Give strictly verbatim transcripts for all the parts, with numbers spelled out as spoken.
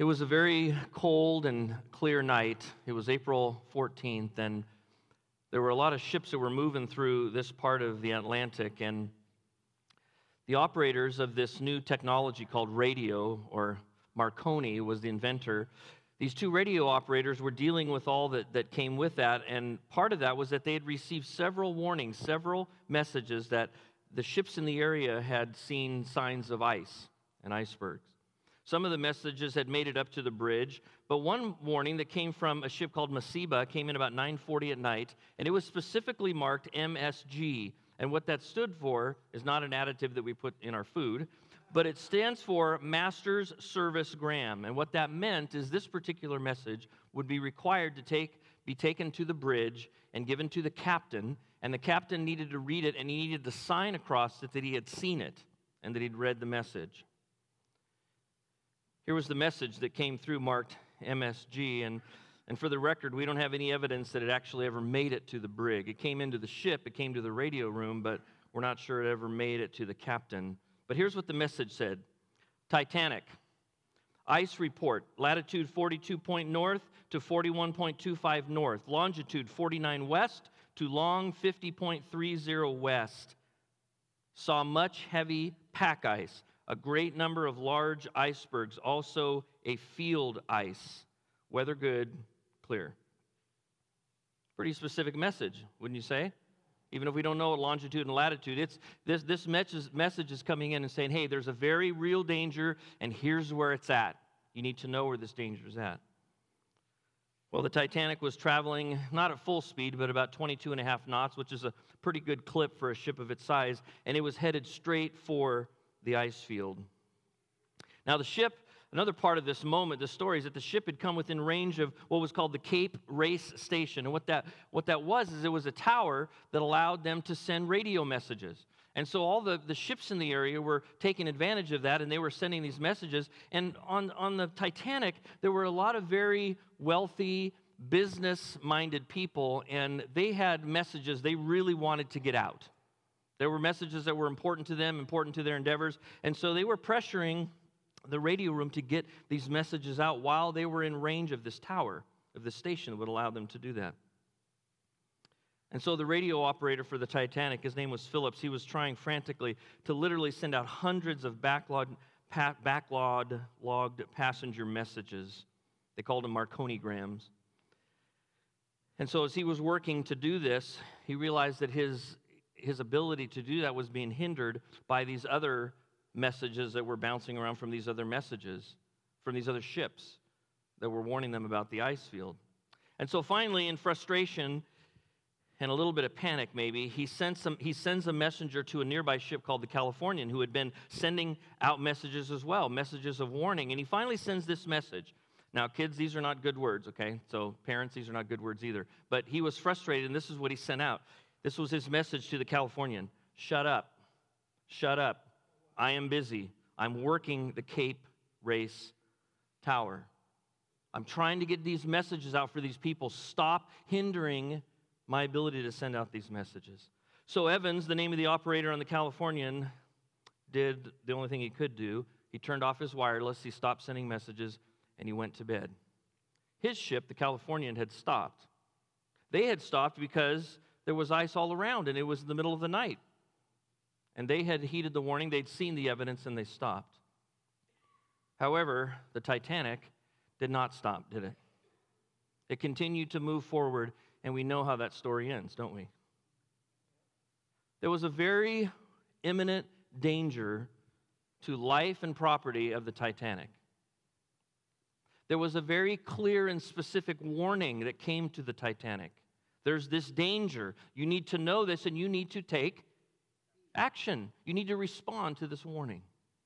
It was a very cold and clear night. It was April fourteenth, and there were a lot of ships that were moving through this part of the Atlantic, and the operators of this new technology called radio, or Marconi was the inventor. These two radio operators were dealing with all that, that came with that, and part of that was that they had received several warnings, several messages that the ships in the area had seen signs of ice and icebergs. Some of the messages had made it up to the bridge, but one warning that came from a ship called Masiba came in about nine forty at night, and it was specifically marked M S G. And what that stood for is not an additive that we put in our food, but it stands for Master's Service Gram. And what that meant is this particular message would be required to take, be taken to the bridge and given to the captain, and the captain needed to read it, and he needed to sign across it that he had seen it and that he'd read the message. Here was the message that came through marked M S G, and, and for the record, we don't have any evidence that it actually ever made it to the brig. It came into the ship, it came to the radio room, but we're not sure it ever made it to the captain. But here's what the message said. Titanic, ice report, latitude forty-two point north to forty-one point two five north, longitude forty-nine west to long fifty point three zero west. Saw much heavy pack ice, a great number of large icebergs, also a field ice. Weather good, clear. Pretty specific message, wouldn't you say? Even if we don't know what longitude and latitude, it's this, this message, message is coming in and saying, hey, there's a very real danger, and here's where it's at. You need to know where this danger is at. Well, the Titanic was traveling not at full speed, but about twenty-two and a half knots, which is a pretty good clip for a ship of its size, and it was headed straight for the ice field. Now the ship, another part of this moment, this story, is that the ship had come within range of what was called the Cape Race Station. And what that, what that was is it was a tower that allowed them to send radio messages. And so all the, the ships in the area were taking advantage of that, and they were sending these messages. And on, on the Titanic, there were a lot of very wealthy, business-minded people, and they had messages they really wanted to get out. There were messages that were important to them, important to their endeavors, and so they were pressuring the radio room to get these messages out while they were in range of this tower, of this station that would allow them to do that. And so the radio operator for the Titanic, his name was Phillips, he was trying frantically to literally send out hundreds of backlogged, pa- backlogged logged passenger messages. They called them Marconigrams. And so as he was working to do this, he realized that his his ability to do that was being hindered by these other messages that were bouncing around from these other messages, from these other ships that were warning them about the ice field. And so finally, in frustration and a little bit of panic maybe, he sends, some, he sends a messenger to a nearby ship called the Californian, who had been sending out messages as well, messages of warning. And he finally sends this message. Now, kids, these are not good words, okay? So parents, these are not good words either. But he was frustrated, and this is what he sent out. This was his message to the Californian. Shut up. Shut up. I am busy. I'm working the Cape Race Tower. I'm trying to get these messages out for these people. Stop hindering my ability to send out these messages. So Evans, the name of the operator on the Californian, did the only thing he could do. He turned off his wireless, he stopped sending messages, and he went to bed. His ship, the Californian, had stopped. They had stopped because there was ice all around, and it was in the middle of the night. And they had heeded the warning. They'd seen the evidence, and they stopped. However, the Titanic did not stop, did it? It continued to move forward, and we know how that story ends, don't we? There was a very imminent danger to life and property of the Titanic. There was a very clear and specific warning that came to the Titanic. There's this danger. You need to know this, and you need to take action. You need to respond to this warning.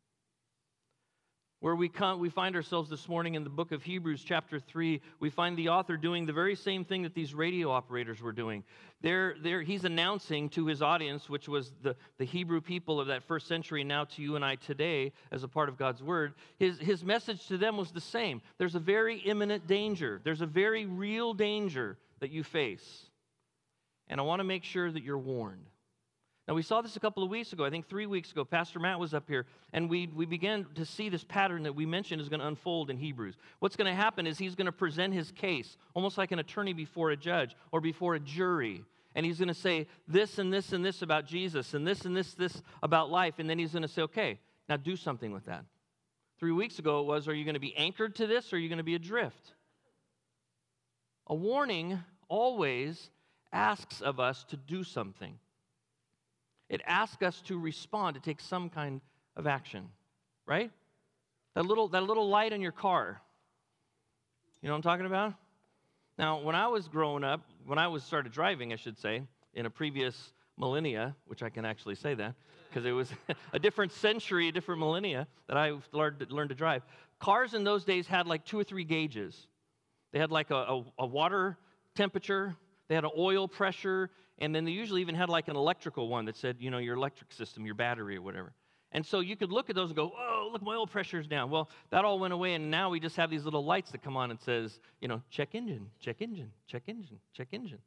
Where we come, we find ourselves this morning in the book of Hebrews chapter three, we find the author doing the very same thing that these radio operators were doing. They're, they're, he's announcing to his audience, which was the, the Hebrew people of that first century, now to you and I today as a part of God's word, his, his message to them was the same. There's a very imminent danger. There's a very real danger that you face. And I want to make sure that you're warned. Now, we saw this a couple of weeks ago. I think three weeks ago, Pastor Matt was up here, and we, we began to see this pattern that we mentioned is going to unfold in Hebrews. What's going to happen is he's going to present his case, almost like an attorney before a judge or before a jury. And he's going to say this and this and this about Jesus and this and this, this about life. And then he's going to say, okay, now do something with that. Three weeks ago it was, are you going to be anchored to this or are you going to be adrift? A warning always asks of us to do something. It asks us to respond, to take some kind of action, right? That little, that little light in your car. You know what I'm talking about? Now, when I was growing up, when I was started driving, I should say, in a previous millennia, which I can actually say that, because it was a different century, a different millennia that I learned, learned to drive. Cars in those days had like two or three gauges. They had like a, a, a water temperature, they had an oil pressure, and then they usually even had like an electrical one that said, you know, your electric system, your battery or whatever. And so you could look at those and go, oh, look, my oil pressure's down. Well, that all went away, and now we just have these little lights that come on and says, you know, check engine, check engine, check engine, check engine.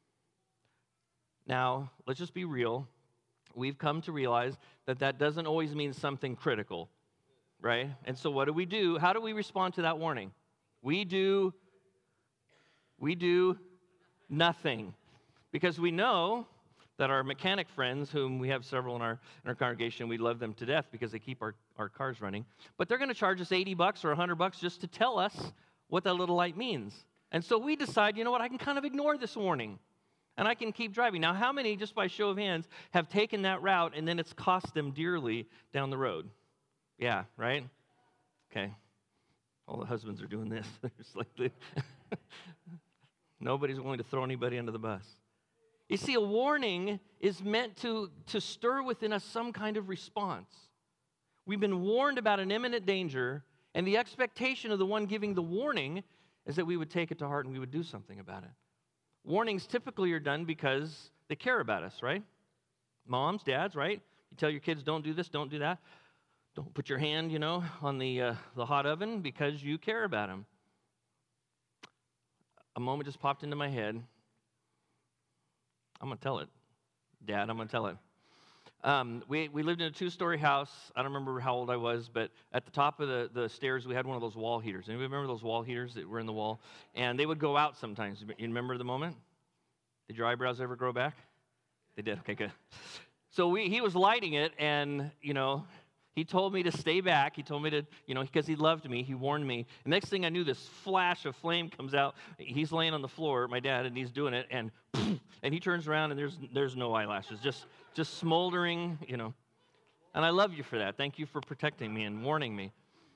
Now, let's just be real. We've come to realize that that doesn't always mean something critical, right? And so what do we do? How do we respond to that warning? We do, we do nothing. Because we know that our mechanic friends, whom we have several in our, in our congregation, we love them to death because they keep our, our cars running, but they're going to charge us eighty bucks or one hundred bucks just to tell us what that little light means. And so we decide, you know what, I can kind of ignore this warning, and I can keep driving. Now, how many, just by show of hands, have taken that route, and then it's cost them dearly down the road? Yeah, right? Okay. All the husbands are doing this. It's like the nobody's willing to throw anybody under the bus. You see, a warning is meant to, to stir within us some kind of response. We've been warned about an imminent danger, and the expectation of the one giving the warning is that we would take it to heart and we would do something about it. Warnings typically are done because they care about us, right? Moms, dads, right? You tell your kids, don't do this, don't do that. Don't put your hand, you know, on the, uh, the hot oven because you care about them. A moment just popped into my head. I'm going to tell it. Dad, I'm going to tell it. Um, we, we lived in a two-story house. I don't remember how old I was, but at the top of the, the stairs, we had one of those wall heaters. Anybody remember those wall heaters that were in the wall? And they would go out sometimes. You remember the moment? Did your eyebrows ever grow back? They did. Okay, good. So we, he was lighting it, and, you know, he told me to stay back. He told me to, you know, because he loved me. He warned me. The next thing I knew, this flash of flame comes out. He's laying on the floor, my dad, and he's doing it, and and he turns around, and there's there's no eyelashes, just just smoldering, you know. And I love you for that. Thank you for protecting me and warning me.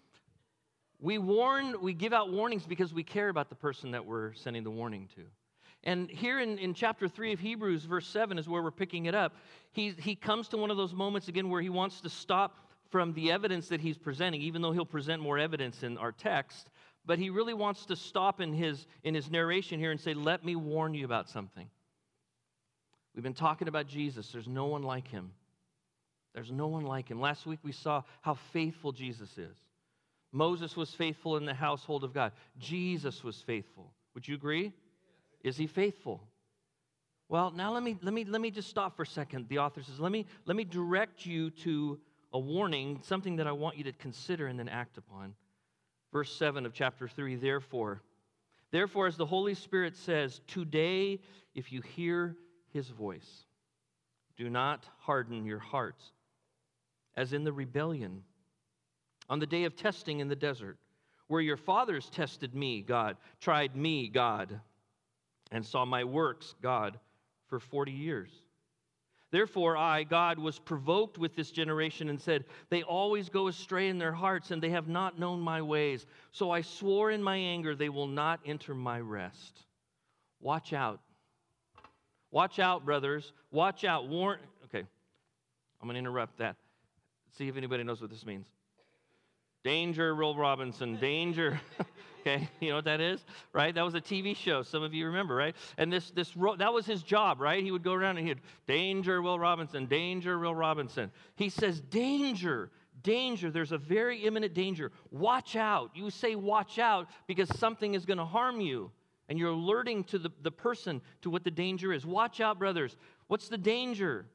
We warn, we give out warnings because we care about the person that we're sending the warning to. And here in, in chapter three of Hebrews, verse seven is where we're picking it up. He, he comes to one of those moments again where he wants to stop from the evidence that he's presenting, even though he'll present more evidence in our text, but he really wants to stop in his, in his narration here and say, let me warn you about something. We've been talking about Jesus. There's no one like him. There's no one like him. Last week we saw how faithful Jesus is. Moses was faithful in the household of God. Jesus was faithful. Would you agree? Is he faithful? Well, now let me, let me, let me just stop for a second. The author says, let me, let me direct you to a warning, something that I want you to consider and then act upon. Verse seven of chapter three, therefore, therefore, as the Holy Spirit says, today, if you hear his voice, do not harden your hearts, as in the rebellion, on the day of testing in the desert, where your fathers tested me, God, tried me, God, and saw my works, God, for forty years. Therefore, I, God, was provoked with this generation and said, they always go astray in their hearts, and they have not known my ways. So I swore in my anger, they will not enter my rest. Watch out. Watch out, brothers. Watch out. Warn. Okay, I'm going to interrupt that. See if anybody knows what this means. Danger, Will Robinson. Danger. Okay, you know what that is, right? That was a T V show. Some of you remember, right? And this, this, that was his job, right? He would go around and he'd, danger, Will Robinson, danger, Will Robinson. He says, danger, danger. There's a very imminent danger. Watch out. You say watch out because something is going to harm you. And you're alerting to the, the person to what the danger is. Watch out, brothers. What's the danger?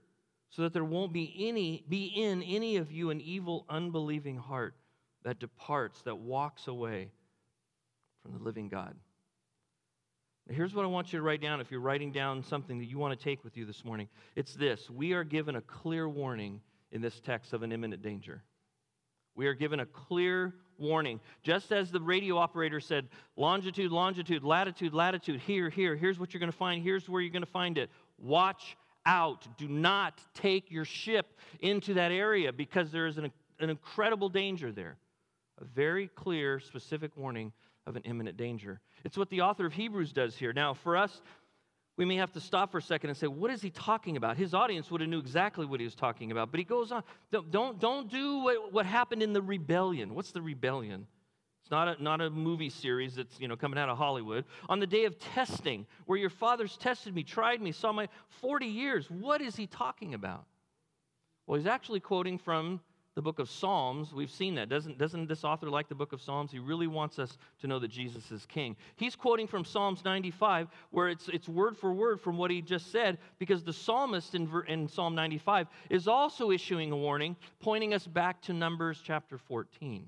so that there won't be any be in any of you an evil, unbelieving heart that departs, that walks away from the living God. Now, here's what I want you to write down if you're writing down something that you want to take with you this morning. It's this: we are given a clear warning in this text of an imminent danger. We are given a clear warning. Just as the radio operator said, longitude, longitude, latitude, latitude, here, here, here's what you're going to find, here's where you're going to find it. Watch out. Do not take your ship into that area because there is an, an incredible danger there. A very clear, specific warning of an imminent danger. It's what the author of Hebrews does here. Now, for us, we may have to stop for a second and say, what is he talking about? His audience would have knew exactly what he was talking about. But he goes on, don't, don't, don't do what, what happened in the rebellion. What's the rebellion? It's not a, not a movie series that's, you know, coming out of Hollywood. On the day of testing, where your fathers tested me, tried me, saw my forty years. What is he talking about? Well, he's actually quoting from the book of Psalms. We've seen that. Doesn't, doesn't this author like the book of Psalms? He really wants us to know that Jesus is king. He's quoting from Psalms ninety-five, where it's, it's word for word from what he just said, because the psalmist in, in Psalm ninety-five is also issuing a warning, pointing us back to Numbers chapter fourteen.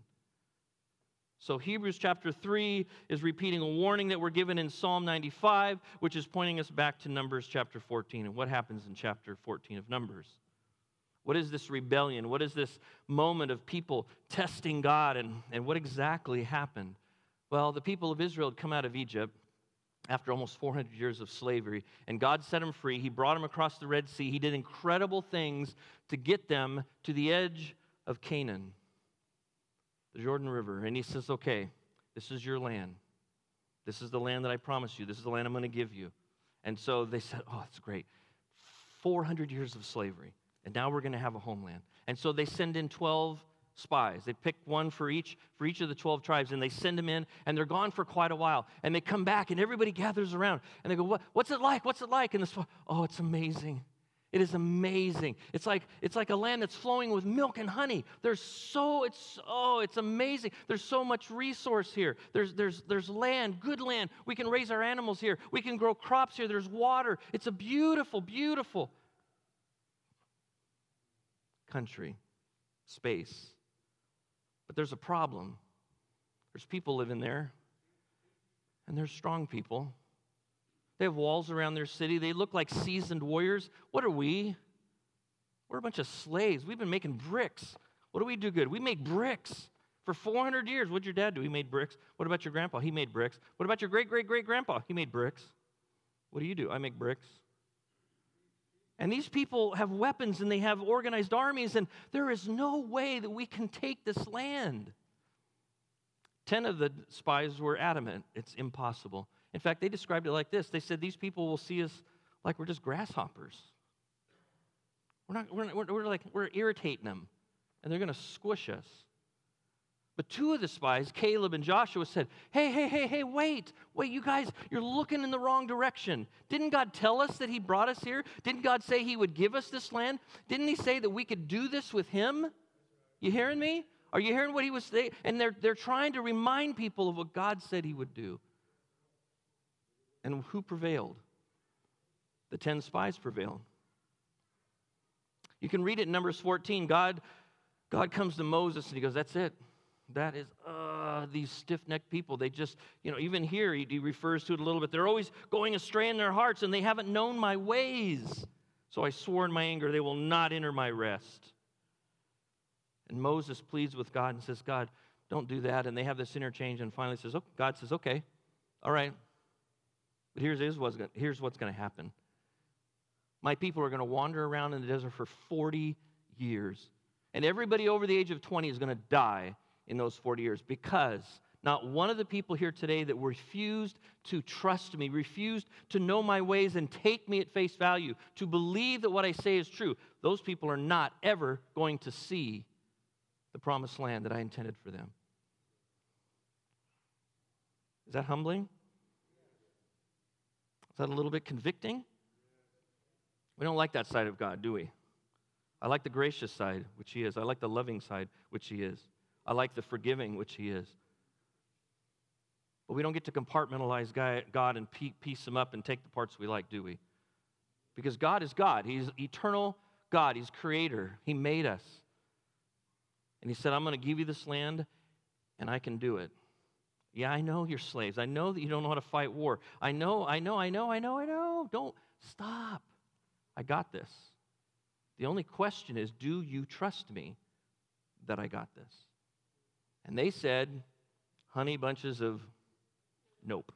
So Hebrews chapter three is repeating a warning that we're given in Psalm ninety-five, which is pointing us back to Numbers chapter fourteen. And what happens in chapter fourteen of Numbers? What is this rebellion? What is this moment of people testing God? And, and what exactly happened? Well, the people of Israel had come out of Egypt after almost four hundred years of slavery, and God set them free. He brought them across the Red Sea. He did incredible things to get them to the edge of Canaan, the Jordan River. And he says, okay, this is your land. This is the land that I promised you. This is the land I'm going to give you. And so they said, oh, that's great. four hundred years of slavery. And now we're going to have a homeland. And so they send in twelve spies. They pick one for each for each of the twelve tribes, and they send them in, and they're gone for quite a while. And they come back, and everybody gathers around, and they go, what, what's it like? What's it like? And the spy, oh, it's amazing. It is amazing. It's like it's like a land that's flowing with milk and honey. There's so it's oh, it's amazing. There's so much resource here. There's there's there's land, good land. We can raise our animals here. We can grow crops here. There's water. It's a beautiful, beautiful country, space. But there's a problem. There's people living there, and there's strong people. They have walls around their city. They look like seasoned warriors. What are we? We're a bunch of slaves. We've been making bricks. What do we do good? We make bricks for four hundred years. What'd your dad do? He made bricks. What about your grandpa? He made bricks. What about your great-great-great-grandpa? He made bricks. What do you do? I make bricks. And these people have weapons, and they have organized armies, and there is no way that we can take this land. Ten of the spies were adamant. It's impossible. In fact, they described it like this. They said, these people will see us like we're just grasshoppers. We're not, we're, we're, we're like, we're irritating them, and they're going to squish us. But two of the spies, Caleb and Joshua, said, hey, hey, hey, hey, wait. Wait, you guys, you're looking in the wrong direction. Didn't God tell us that he brought us here? Didn't God say he would give us this land? Didn't he say that we could do this with him? You hearing me? Are you hearing what he was saying? And they're, they're trying to remind people of what God said he would do. And who prevailed? The ten spies prevailed. You can read it in Numbers fourteen. God, God comes to Moses and he goes, that's it. That is, uh, these stiff-necked people. They just, you know, even here he, he refers to it a little bit. They're always going astray in their hearts, and they haven't known my ways. So I swore in my anger, they will not enter my rest. And Moses pleads with God and says, God, don't do that. And they have this interchange, and finally says, oh, God says, okay, all right. But here's, here's what's gonna, here's what's going to happen. My people are going to wander around in the desert for forty years. And everybody over the age of twenty is going to die in those forty years, because not one of the people here today that refused to trust me, refused to know my ways and take me at face value, to believe that what I say is true, those people are not ever going to see the promised land that I intended for them. Is that humbling? Is that a little bit convicting? We don't like that side of God, do we? I like the gracious side, which he is. I like the loving side, which he is. I like the forgiving, which he is. But we don't get to compartmentalize God and piece him up and take the parts we like, do we? Because God is God. He's eternal God. He's creator. He made us. And he said, I'm going to give you this land, and I can do it. Yeah, I know you're slaves. I know that you don't know how to fight war. I know, I know, I know, I know, I know. Don't stop. I got this. The only question is, do you trust me that I got this? And they said, honey bunches of nope.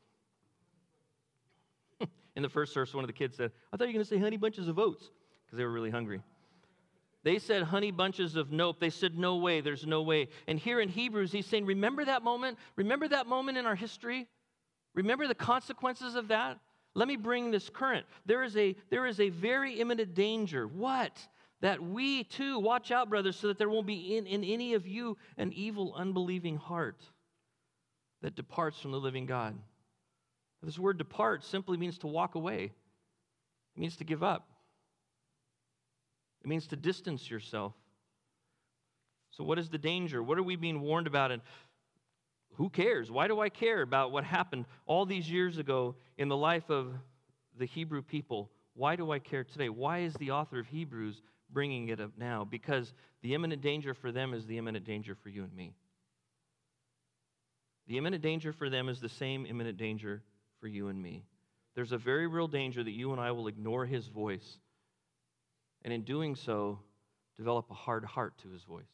In the first verse, one of the kids said, I thought you were going to say honey bunches of oats, because they were really hungry. They said honey bunches of nope. They said no way, there's no way. And here in Hebrews, he's saying, remember that moment? Remember that moment in our history? Remember the consequences of that? Let me bring this current. There is a, there is a very imminent danger. What? That we too, watch out, brothers, so that there won't be in, in any of you an evil, unbelieving heart that departs from the living God. This word depart simply means to walk away. It means to give up. It means to distance yourself. So what is the danger? What are we being warned about? And who cares? Why do I care about what happened all these years ago in the life of the Hebrew people? Why do I care today? Why is the author of Hebrews bringing it up now? Because the imminent danger for them is the imminent danger for you and me. The imminent danger for them is the same imminent danger for you and me. There's a very real danger that you and I will ignore his voice, and in doing so, develop a hard heart to his voice.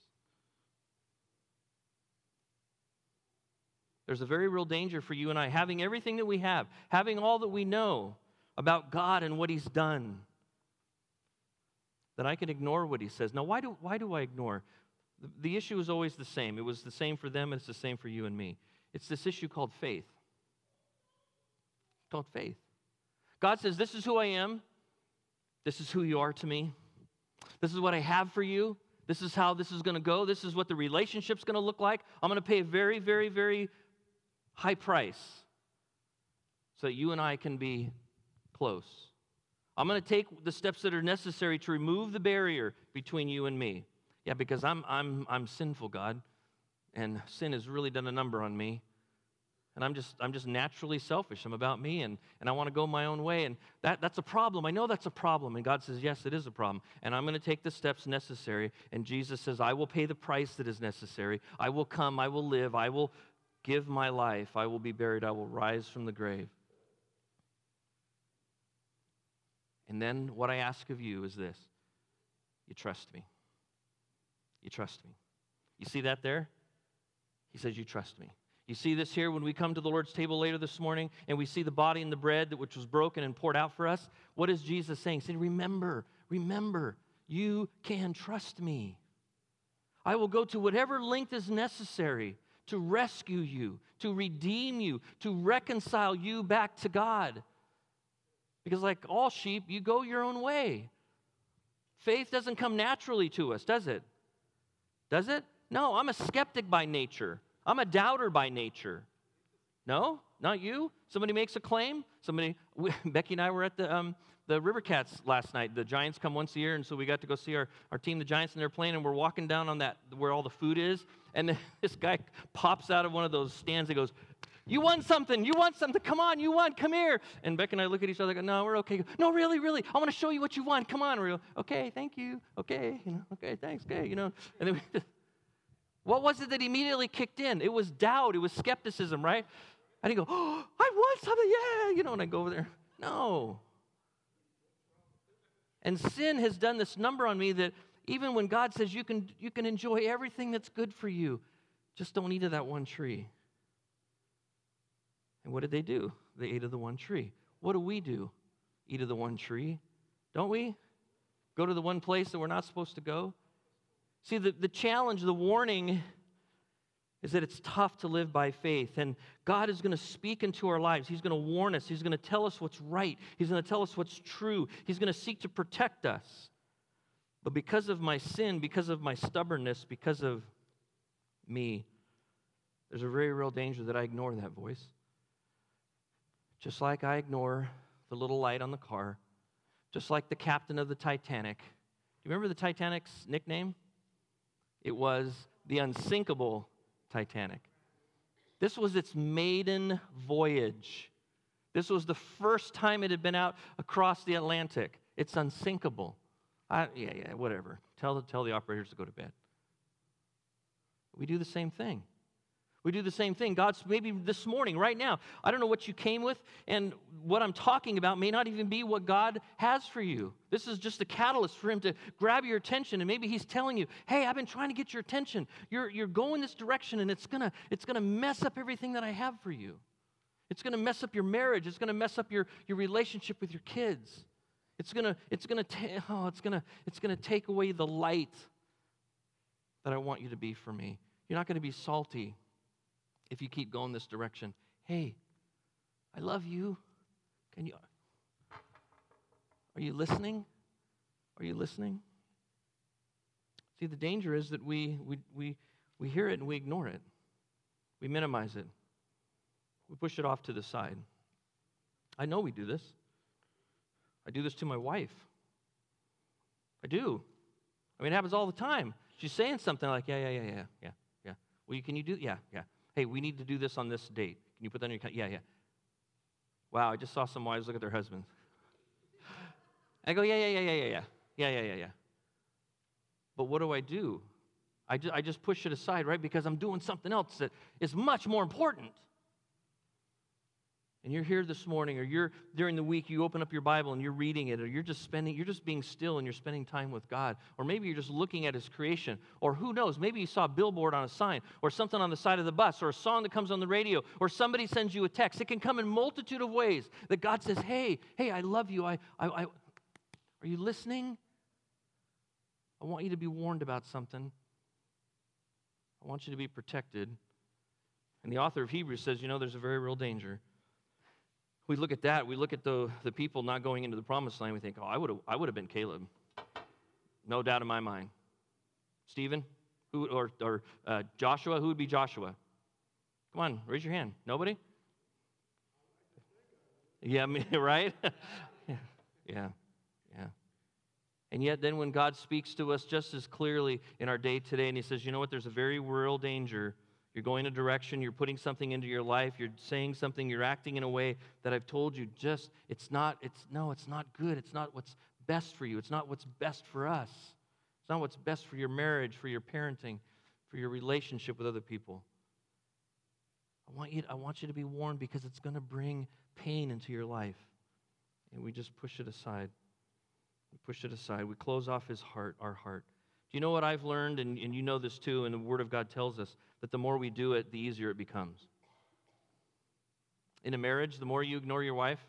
There's a very real danger for you and I, having everything that we have, having all that we know about God and what he's done, that I can ignore what he says. Now, why do, why do I ignore? The, the issue is always the same. It was the same for them, and it's the same for you and me. It's this issue called faith. It's called faith. God says, this is who I am. This is who you are to me. This is what I have for you. This is how this is going to go. This is what the relationship's going to look like. I'm going to pay a very, very, very high price so that you and I can be close. I'm going to take the steps that are necessary to remove the barrier between you and me. Yeah, because I'm I'm I'm sinful, God, and sin has really done a number on me. And I'm just I'm just naturally selfish. I'm about me, and, and I want to go my own way. And that, that's a problem. I know that's a problem. And God says, yes, it is a problem. And I'm going to take the steps necessary. And Jesus says, I will pay the price that is necessary. I will come. I will live. I will give my life. I will be buried. I will rise from the grave. And then what I ask of you is this. You trust me. You trust me. You see that there? He says, you trust me. You see this here when we come to the Lord's table later this morning and we see the body and the bread which was broken and poured out for us. What is Jesus saying? He's saying, remember, remember, you can trust me. I will go to whatever length is necessary to rescue you, to redeem you, to reconcile you back to God. Because like all sheep, you go your own way. Faith doesn't come naturally to us, does it? Does it? No, I'm a skeptic by nature. I'm a doubter by nature. No, not you. Somebody makes a claim. Somebody, we, Becky and I were at the um, the River Cats last night. The Giants come once a year, and so we got to go see our, our team, the Giants, and they're playing, and we're walking down on that, where all the food is, and then this guy pops out of one of those stands and goes, you won something, you won something, come on, you won, come here. And Becky and I look at each other and go, no, we're okay. No, really, really, I want to show you what you won, come on. We're okay, thank you, okay, you know, okay, thanks, okay, you know. And then we just, what was it that immediately kicked in? It was doubt. It was skepticism, right? I didn't go, oh, I won something, yeah, you know, and I go over there. No. And sin has done this number on me that even when God says you can, you can enjoy everything that's good for you, just don't eat of that one tree. And what did they do? They ate of the one tree. What do we do? Eat of the one tree, don't we? Go to the one place that we're not supposed to go? See, the, the challenge, the warning is that it's tough to live by faith. And God is going to speak into our lives. He's going to warn us. He's going to tell us what's right. He's going to tell us what's true. He's going to seek to protect us. But because of my sin, because of my stubbornness, because of me, there's a very real danger that I ignore that voice. Just like I ignore the little light on the car. Just like the captain of the Titanic. Do you remember the Titanic's nickname? It was the unsinkable Titanic. This was its maiden voyage. This was the first time it had been out across the Atlantic. It's unsinkable. I, yeah, yeah, whatever. Tell the, tell the operators to go to bed. We do the same thing. We do the same thing. God's maybe this morning, right now, I don't know what you came with, and what I'm talking about may not even be what God has for you. This is just a catalyst for him to grab your attention, and maybe he's telling you, hey, I've been trying to get your attention. You're, you're going this direction, and it's gonna, it's gonna mess up everything that I have for you. It's gonna mess up your marriage. It's gonna mess up your, your relationship with your kids. It's gonna, it's gonna, ta- oh, it's gonna, it's gonna take away the light that I want you to be for me. You're not gonna be salty if you keep going this direction. Hey, I love you. Can you, are you listening? Are you listening? See, the danger is that we, we, we, we hear it and we ignore it. We minimize it. We push it off to the side. I know we do this. I do this to my wife. I do. I mean, it happens all the time. She's saying something like, yeah, yeah, yeah, yeah, yeah, yeah. Well, you, can you do, yeah, yeah. Hey, we need to do this on this date. Can you put that on your calendar? Yeah, yeah. Wow, I just saw some wives look at their husbands. I go, yeah, yeah, yeah, yeah, yeah, yeah. Yeah, yeah, yeah, yeah. But what do I do? I just, I just push it aside, right? Because I'm doing something else that is much more important. And you're here this morning, or you're during the week, you open up your Bible and you're reading it, or you're just spending, you're just being still and you're spending time with God. Or maybe you're just looking at his creation. Or who knows, maybe you saw a billboard on a sign, or something on the side of the bus, or a song that comes on the radio, or somebody sends you a text. It can come in a multitude of ways that God says, hey, hey, I love you. I, I, I, are you listening? I want you to be warned about something. I want you to be protected. And the author of Hebrews says, you know, there's a very real danger. We look at that, we look at the, the people not going into the promised land, we think, oh, I would have I would have been Caleb. No doubt in my mind. Stephen, who, or, or uh, Joshua, who would be Joshua? Come on, raise your hand. Nobody? Yeah, me, right? yeah, yeah, yeah. And yet then when God speaks to us just as clearly in our day today, and he says, you know what, there's a very real danger. You're going a direction, you're putting something into your life, you're saying something, you're acting in a way that I've told you just, it's not, it's, no, it's not good. It's not what's best for you. It's not what's best for us. It's not what's best for your marriage, for your parenting, for your relationship with other people. I want you, I want you to be warned because it's going to bring pain into your life. And we just push it aside. We push it aside. We close off his heart, our heart. Do you know what I've learned, and, and you know this too, and the Word of God tells us, that the more we do it, the easier it becomes. In a marriage, the more you ignore your wife,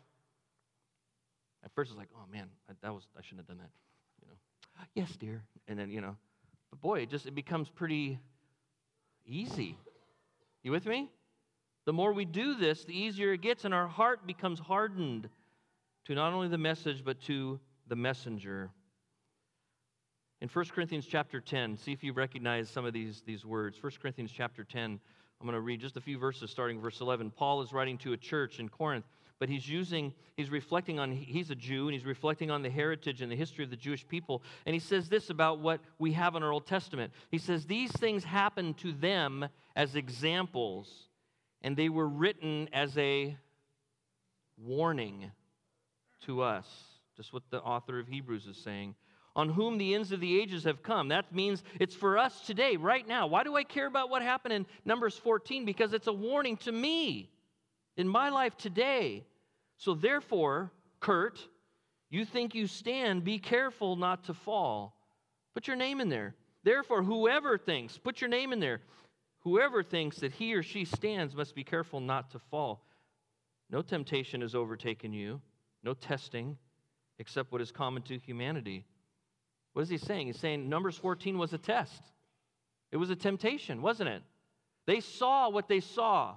at first it's like, oh man, I, that was I shouldn't have done that. You know, yes, dear. And then, you know, but boy, it just it becomes pretty easy. You with me? The more we do this, the easier it gets, and our heart becomes hardened to not only the message, but to the messenger. In First Corinthians chapter ten, see if you recognize some of these, these words. First Corinthians chapter ten, I'm going to read just a few verses starting verse eleven. Paul is writing to a church in Corinth, but he's using, he's reflecting on, he's a Jew, and he's reflecting on the heritage and the history of the Jewish people. And he says this about what we have in our Old Testament. He says, these things happened to them as examples, and they were written as a warning to us. Just what the author of Hebrews is saying. On whom the ends of the ages have come. That means it's for us today, right now. Why do I care about what happened in Numbers fourteen? Because it's a warning to me in my life today. So therefore, Kurt, you think you stand, be careful not to fall. Put your name in there. Therefore, whoever thinks, put your name in there. Whoever thinks that he or she stands must be careful not to fall. No temptation has overtaken you, no testing, except what is common to humanity. What is he saying? He's saying Numbers fourteen was a test. It was a temptation, wasn't it? They saw what they saw.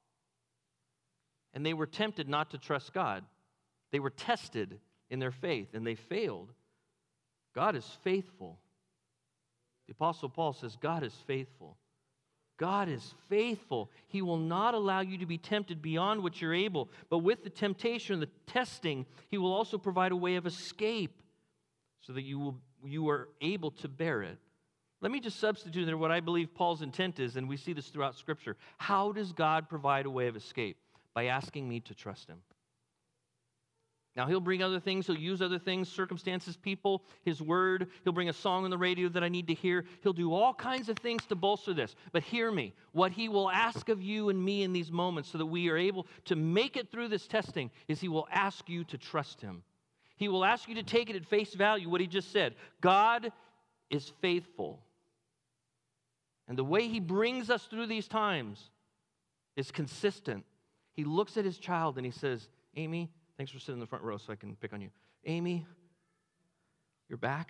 And they were tempted not to trust God. They were tested in their faith, and they failed. God is faithful. The Apostle Paul says, God is faithful. God is faithful. He will not allow you to be tempted beyond what you're able. But with the temptation, the testing, he will also provide a way of escape so that you will you are able to bear it. Let me just substitute there what I believe Paul's intent is, and we see this throughout Scripture. How does God provide a way of escape? By asking me to trust him. Now, he'll bring other things. He'll use other things, circumstances, people, his word. He'll bring a song on the radio that I need to hear. He'll do all kinds of things to bolster this. But hear me. What he will ask of you and me in these moments so that we are able to make it through this testing is he will ask you to trust him. He will ask you to take it at face value, what he just said. God is faithful. And the way he brings us through these times is consistent. He looks at his child and he says, Amy, thanks for sitting in the front row so I can pick on you. Amy, you're back.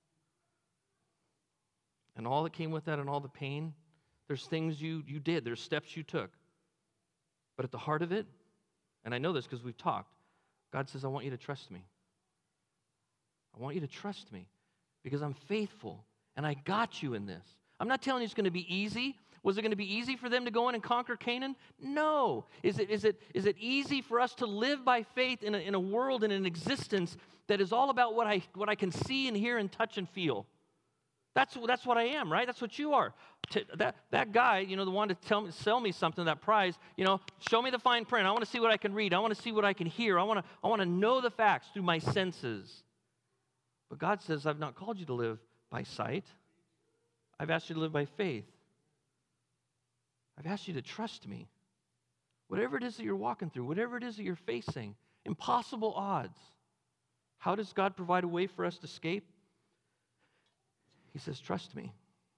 And all that came with that and all the pain, there's things you, you did, there's steps you took. But at the heart of it, and I know this because we've talked, God says, I want you to trust me. I want you to trust me because I'm faithful and I got you in this. I'm not telling you it's going to be easy. Was it going to be easy for them to go in and conquer Canaan? No. Is it, is it, is it easy for us to live by faith in a, in a world and an existence that is all about what I, what I can see and hear and touch and feel? That's, that's what I am, right? That's what you are. To, that, that guy, you know, the one to tell me, sell me something, that prize, you know, show me the fine print. I want to see what I can read. I want to see what I can hear. I want to, I want to know the facts through my senses. But God says, I've not called you to live by sight. I've asked you to live by faith. I've asked you to trust me. Whatever it is that you're walking through, whatever it is that you're facing, impossible odds. How does God provide a way for us to escape? He says, trust me.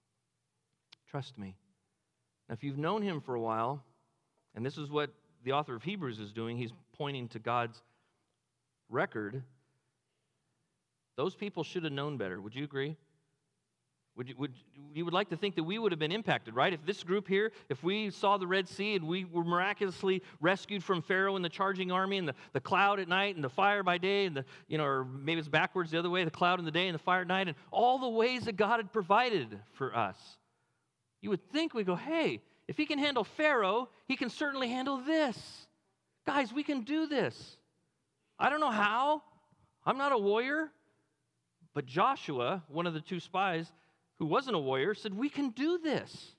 Trust me. Now, if you've known him for a while, and this is what the author of Hebrews is doing, he's pointing to God's record. Those people should have known better. Would you agree? Would you, would, you would like to think that we would have been impacted, right? If this group here, if we saw the Red Sea and we were miraculously rescued from Pharaoh and the charging army and the, the cloud at night and the fire by day and the, you know, or maybe it's backwards the other way, the cloud in the day and the fire at night and all the ways that God had provided for us, you would think we'd go, hey, if he can handle Pharaoh, he can certainly handle this. Guys, we can do this. I don't know how. I'm not a warrior. But Joshua, one of the two spies, who wasn't a warrior, said, we can do this.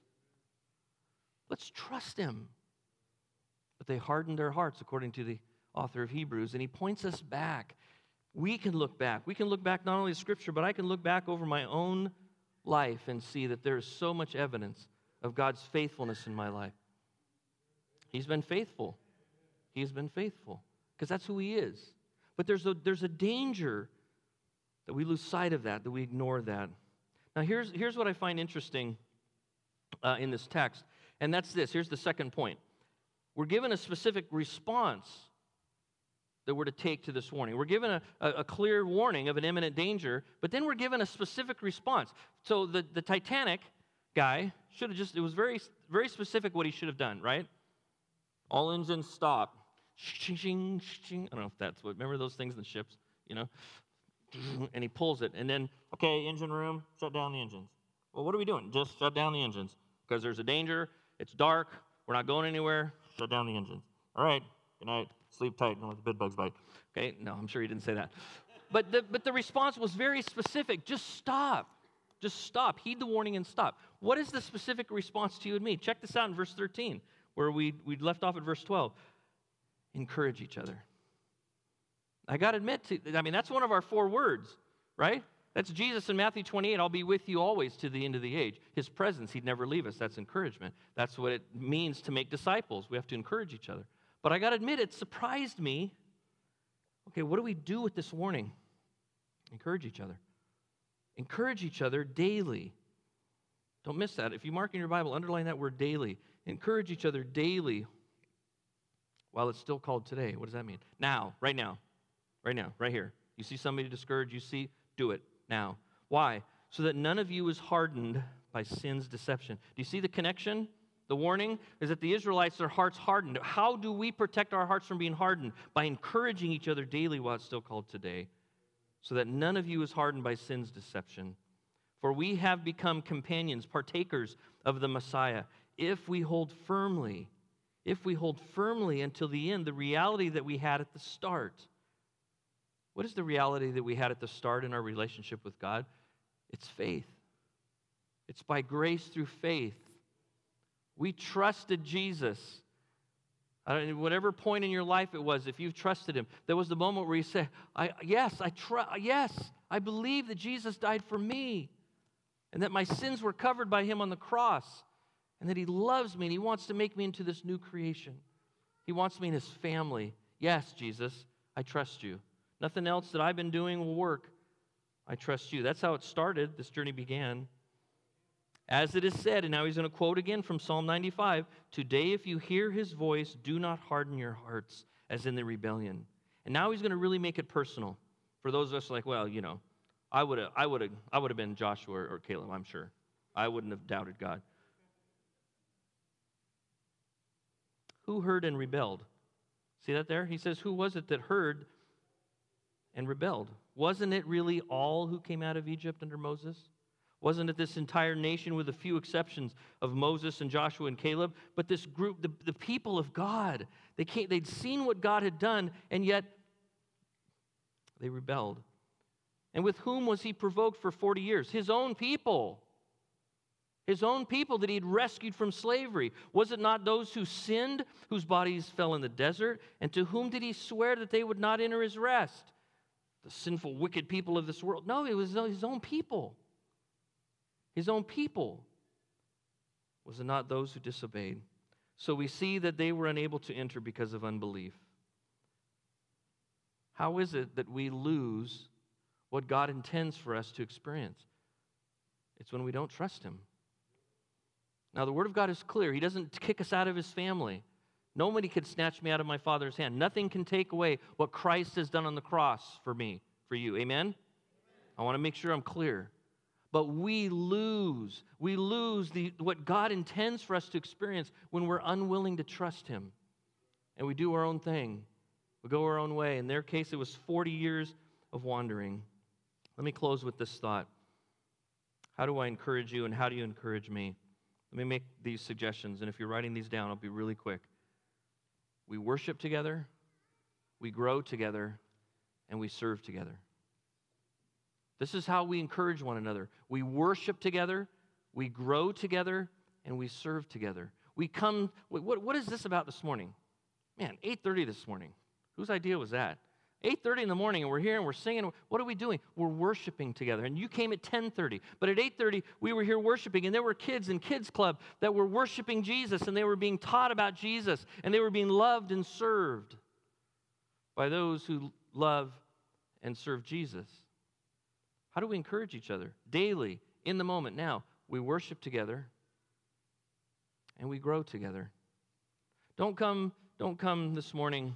Let's trust him. But they hardened their hearts, according to the author of Hebrews, and he points us back. We can look back. We can look back not only to Scripture, but I can look back over my own life and see that there is so much evidence of God's faithfulness in my life. He's been faithful. He's been faithful, because that's who he is. But there's a, there's a danger that we lose sight of that, that we ignore that. Now, here's, here's what I find interesting uh, in this text, and that's this. Here's the second point. We're given a specific response that we're to take to this warning. We're given a, a, a clear warning of an imminent danger, but then we're given a specific response. So the, the Titanic guy should have just, it was very, very specific what he should have done, right? All engines stop. I don't know if that's what, remember those things in the ships, you know? And he pulls it, and then, okay, engine room, shut down the engines. Well, what are we doing? Just shut down the engines, because there's a danger, it's dark, we're not going anywhere, shut down the engines. All right, good night, sleep tight, don't let the bed bugs bite. Okay, no, I'm sure he didn't say that. But the, but the response was very specific, just stop, just stop, heed the warning and stop. What is the specific response to you and me? Check this out in verse thirteen, where we, we left off at verse twelve. Encourage each other. I got to admit, to, I mean, that's one of our four words, right? That's Jesus in Matthew twenty-eight, I'll be with you always to the end of the age. His presence, he'd never leave us. That's encouragement. That's what it means to make disciples. We have to encourage each other. But I got to admit, it surprised me. Okay, what do we do with this warning? Encourage each other. Encourage each other daily. Don't miss that. If you mark in your Bible, underline that word daily. Encourage each other daily while it's still called today. What does that mean? Now, right now. Right now, right here. You see somebody discouraged, you see, do it now. Why? So that none of you is hardened by sin's deception. Do you see the connection? The warning is that the Israelites, their hearts hardened. How do we protect our hearts from being hardened? By encouraging each other daily while it's still called today. So that none of you is hardened by sin's deception. For we have become companions, partakers of the Messiah, if we hold firmly, if we hold firmly until the end, the reality that we had at the start. What is the reality that we had at the start in our relationship with God? It's faith. It's by grace through faith. We trusted Jesus. I don't, whatever point in your life it was, if you've trusted him, there was the moment where you say, I, yes, I tr- yes, I believe that Jesus died for me and that my sins were covered by him on the cross and that he loves me and he wants to make me into this new creation. He wants me in his family. Yes, Jesus, I trust you. Nothing else that I've been doing will work. I trust you. That's how it started. This journey began. As it is said, and now he's going to quote again from Psalm ninety-five, today if you hear his voice, do not harden your hearts as in the rebellion. And now he's going to really make it personal. For those of us like, well, you know, I would have I would have I would have been Joshua or Caleb, I'm sure. I wouldn't have doubted God. Who heard and rebelled? See that there? He says, who was it that heard and rebelled? Wasn't it really all who came out of Egypt under Moses? Wasn't it this entire nation with a few exceptions of Moses and Joshua and Caleb? But this group, the, the people of God, they came, they'd seen what God had done, and yet they rebelled. And with whom was he provoked for forty years? His own people. His own people that he'd rescued from slavery. Was it not those who sinned, whose bodies fell in the desert? And to whom did he swear that they would not enter his rest? The sinful, wicked people of this world. No, it was his own people. His own people. Was it not those who disobeyed? So we see that they were unable to enter because of unbelief. How is it that we lose what God intends for us to experience? It's when we don't trust him. Now, the Word of God is clear. He doesn't kick us out of his family. Nobody could snatch me out of my Father's hand. Nothing can take away what Christ has done on the cross for me, for you. Amen? Amen. I want to make sure I'm clear. But we lose. We lose the, what God intends for us to experience when we're unwilling to trust him. And we do our own thing. We go our own way. In their case, it was forty years of wandering. Let me close with this thought. How do I encourage you and how do you encourage me? Let me make these suggestions, and if you're writing these down, I'll be really quick. We worship together, we grow together, and we serve together. This is how we encourage one another. We worship together, we grow together, and we serve together. We come, what, what is this about this morning? Man, eight thirty this morning. Whose idea was that? eight thirty in the morning, and we're here, and we're singing. What are we doing? We're worshiping together. And you came at ten thirty. But at eight thirty, we were here worshiping, and there were kids in Kids Club that were worshiping Jesus, and they were being taught about Jesus, and they were being loved and served by those who love and serve Jesus. How do we encourage each other? Daily, in the moment. Now, we worship together, and we grow together. Don't come, don't come this morning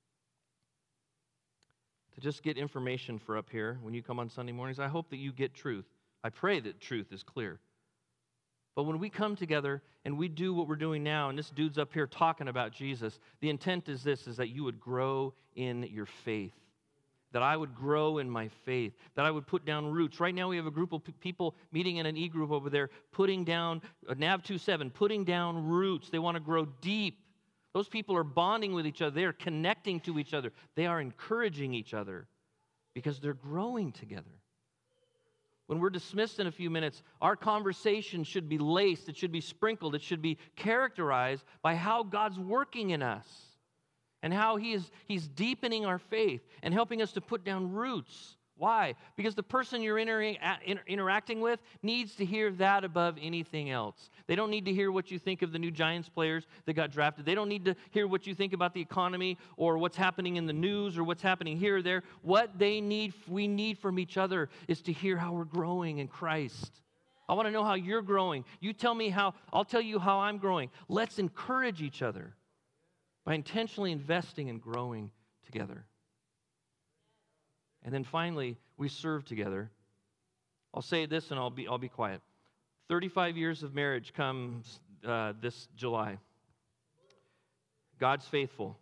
to just get information for up here when you come on Sunday mornings. I hope that you get truth. I pray that truth is clear. But when we come together and we do what we're doing now, and this dude's up here talking about Jesus, the intent is this, is that you would grow in your faith. That I would grow in my faith. That I would put down roots. Right now we have a group of people meeting in an e-group over there, putting down, uh, N A V twenty-seven, putting down roots. They want to grow deep. Those people are bonding with each other. They are connecting to each other. They are encouraging each other because they're growing together. When we're dismissed in a few minutes, our conversation should be laced. It should be sprinkled. It should be characterized by how God's working in us and how he is, he's deepening our faith and helping us to put down roots. Why? Because the person you're inter- inter- interacting with needs to hear that above anything else. They don't need to hear what you think of the new Giants players that got drafted. They don't need to hear what you think about the economy or what's happening in the news or what's happening here or there. What they need, we need from each other is to hear how we're growing in Christ. I want to know how you're growing. You tell me how, I'll tell you how I'm growing. Let's encourage each other by intentionally investing and growing together. And then finally, we serve together. I'll say this and I'll be, I'll be quiet. thirty-five years of marriage comes uh, this July. God's faithful.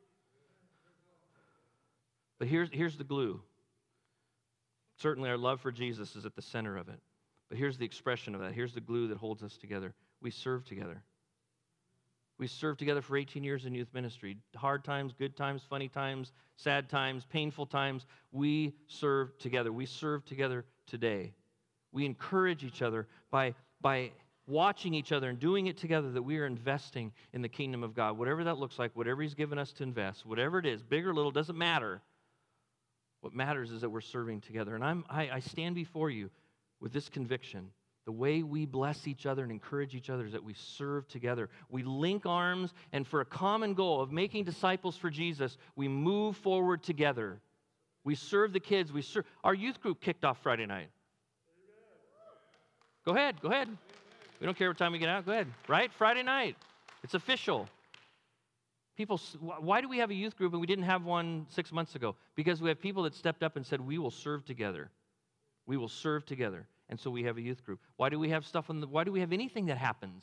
But here's, here's the glue. Certainly our love for Jesus is at the center of it. But here's the expression of that. Here's the glue that holds us together. We serve together. We served together for eighteen years in youth ministry. Hard times, good times, funny times, sad times, painful times. We serve together. We serve together today. We encourage each other by, by watching each other and doing it together, that we are investing in the kingdom of God. Whatever that looks like, whatever He's given us to invest, whatever it is, big or little, doesn't matter. What matters is that we're serving together. And I'm, I, I stand before you with this conviction. The way we bless each other and encourage each other is that we serve together. We link arms, and for a common goal of making disciples for Jesus, we move forward together. We serve the kids. We serve. Our youth group kicked off Friday night. Go ahead, go ahead. We don't care what time we get out. Go ahead. Right? Friday night. It's official. People, why do we have a youth group and we didn't have one six months ago? Because we have people that stepped up and said, we will serve together. We will serve together. And so we have a youth group. Why do we have stuff on the, why do we have anything that happens?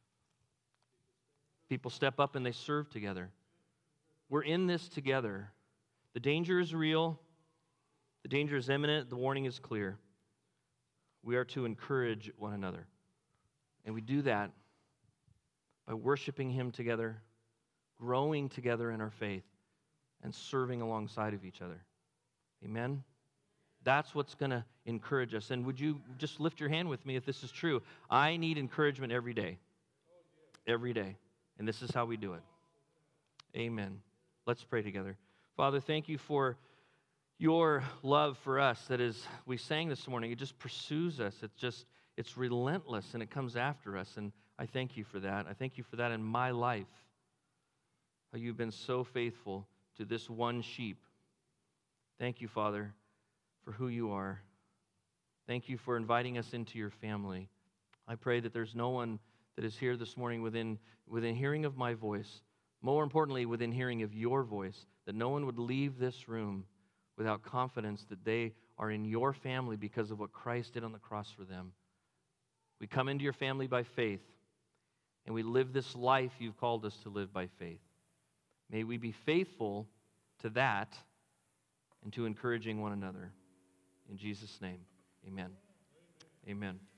People step up and they serve together. We're in this together. The danger is real. The danger is imminent. The warning is clear. We are to encourage one another. And we do that by worshiping Him together, growing together in our faith, and serving alongside of each other. Amen? That's what's going to encourage us. And would you just lift your hand with me if this is true? I need encouragement every day. Every day. And this is how we do it. Amen. Let's pray together. Father, thank you for your love for us that is, we sang this morning, it just pursues us. It's just, it's relentless and it comes after us. And I thank you for that. I thank you for that in my life. How you've been so faithful to this one sheep. Thank you, Father, for who you are. Thank you for inviting us into your family. I pray that there's no one that is here this morning within, within hearing of my voice, more importantly, within hearing of your voice, that no one would leave this room without confidence that they are in your family because of what Christ did on the cross for them. We come into your family by faith, and we live this life you've called us to live by faith. May we be faithful to that and to encouraging one another. In Jesus' name, amen. Amen.